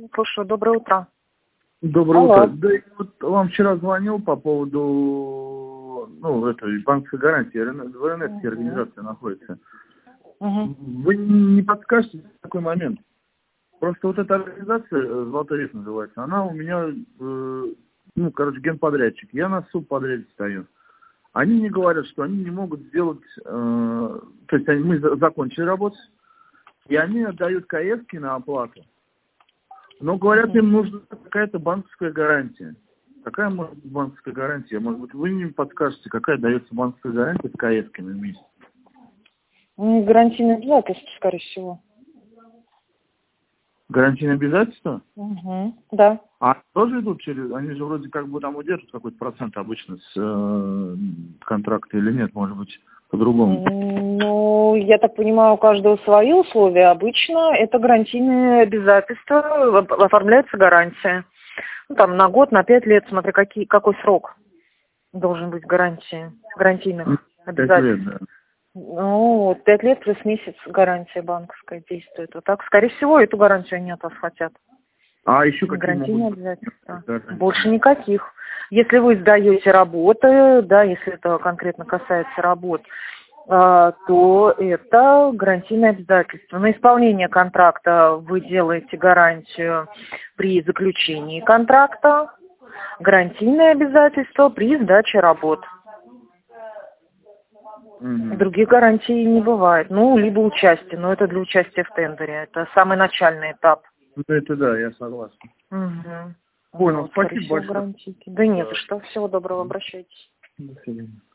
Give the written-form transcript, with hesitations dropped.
Слушаю, доброе утро. Доброе Алло. утро. Да, я вот вам вчера звонил по поводу, этой банковской гарантии. В РНС организация находится. Вы не подскажете такой момент? Просто вот эта организация, «Золотой век» называется, она у меня, генподрядчик. Я на субподряде стою. Они мне говорят, что они не могут сделать, то есть мы закончили работу, и они отдают КСки на оплату. Но говорят, им нужна какая-то банковская гарантия. Какая может быть банковская гарантия? Может быть, вы мне подскажете, какая дается банковская гарантия с КСками вместе? Гарантийные обязательства, скорее всего. Гарантийные обязательства? Да. А тоже идут через... Они же вроде как бы там удерживают какой-то процент обычно с контракта или нет, может быть, по-другому? Ну, я так понимаю, у каждого свои условия. Обычно это гарантийные обязательства, оформляется гарантия. Ну, там на год, на 5 лет, смотря какой срок должен быть гарантийных 5 обязательств. лет, да. Ну, 5 лет плюс месяц гарантия банковская действует. Вот так, скорее всего, эту гарантию они от вас хотят. А еще какие Гарантийные могут быть обязательства. гарантии? Больше никаких. Если вы сдаете работы, да, если это конкретно касается работ, то это гарантийные обязательства. На исполнение контракта вы делаете гарантию при заключении контракта, гарантийные обязательства при сдаче работ. Других гарантий не бывает. Ну, либо участие, но это для участия в тендере. Это самый начальный этап. Ну, это да, я согласен. Угу. Понял, Вот, спасибо большое. гарантийки. Да нет, что, всего доброго, обращайтесь. До свидания.